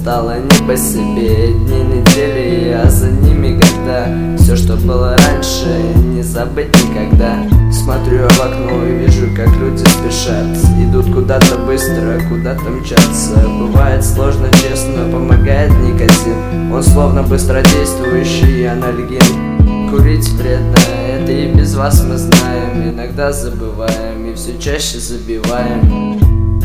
стало не по себе. Дни, недели, а за ними года. Все, что было раньше, не забыть никогда. Смотрю я в окно и вижу, как люди спешат, идут куда-то быстро, куда-то мчатся. Бывает сложно, честно, помогает никотин. Он словно быстродействующий анальгин. Курить вредно, это и без вас мы знаем. Иногда забываем и все чаще забиваем.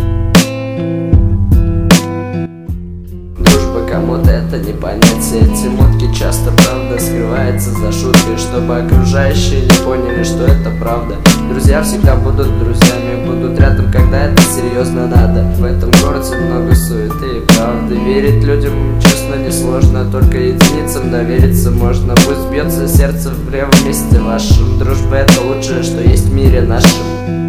Дружба кому-то это не понятие. Эти мутки часто правда скрывается за шуткой, чтобы окружающие не поняли, что это правда. Друзья всегда будут друзьями, будут рядом, когда это серьезно надо. В этом городе много суеты и правды. Верить людям честно несложно, только единицам довериться можно. Пусть бьется сердце в левом месте вашем. Дружба это лучшее, что есть в мире нашем.